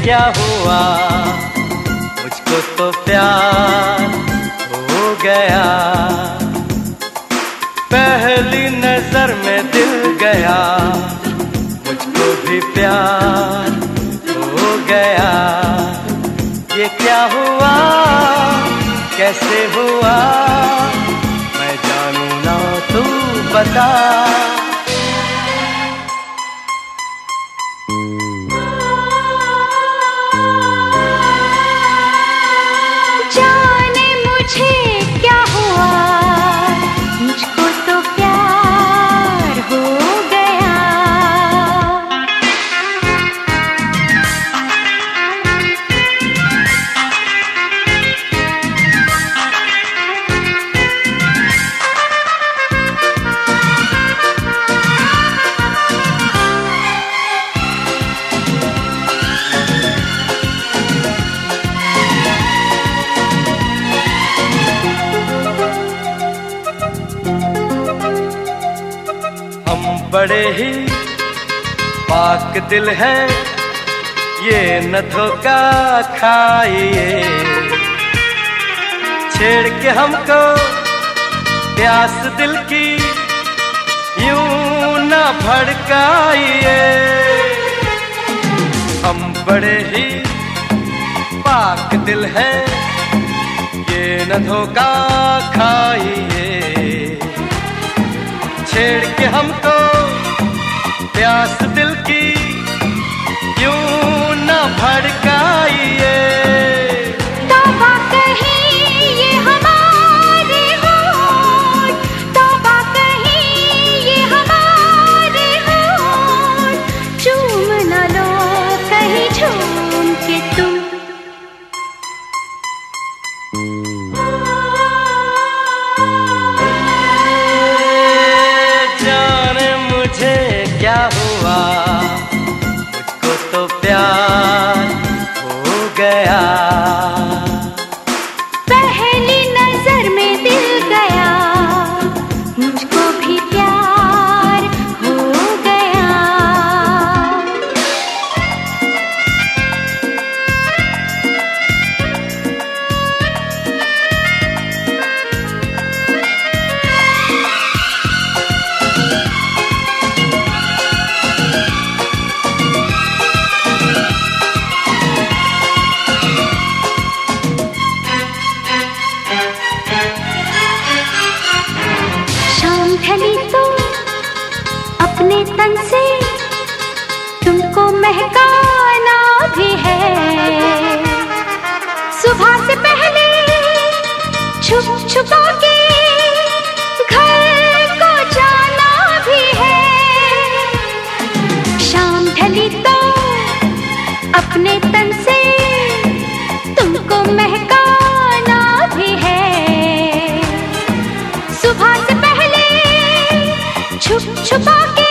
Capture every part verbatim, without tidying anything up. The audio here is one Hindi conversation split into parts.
क्या हुआ, मुझको तो प्यार हो गया। पहली नजर में दिल गया, मुझको भी प्यार हो गया। ये क्या हुआ, कैसे हुआ, मैं जानू ना तू बता। जाने मुझे क्या हुआ, मुझको तो प्यार हो गया। बड़े ही पाक दिल है, ये न धोखा खाइए। छेड़ के हमको प्यास दिल की यूं न भड़काइए। हम बड़े ही पाक दिल है, ये न धोखा खाइए। छेड़ के हमको प्यास दिल की यूं न भड़काइए। तौबा कहीं ये हमारे होठ, तौबा कहीं ये हमारे होठ, चूम न लो कहीं झूम के तुम। क्या हुआ, मुझको तो प्यार हो गया। पहली नजर में दिल गया, मुझको भी प्यार हो गया। ढली तो अपने तन से तुमको महकाना भी है। सुबह से पहले छुप छुपा के घर को जाना भी है। शाम ढली तो अपने तन से तुमको महकाना भी है। सुबह से पहले छुप छुपा के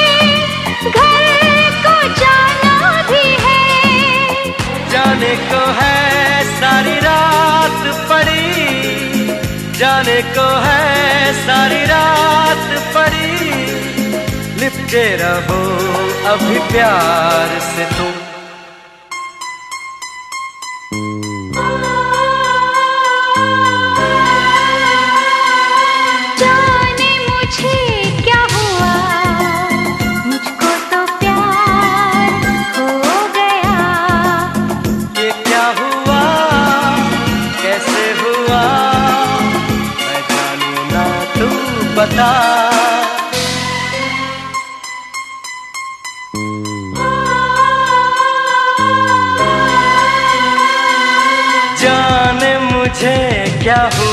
घर को जाना भी है। जाने को है सारी रात पड़ी, जाने को है सारी रात पड़ी। लिपटे रहो अभी प्यार से तुम। बता जाने मुझे क्या हुआ।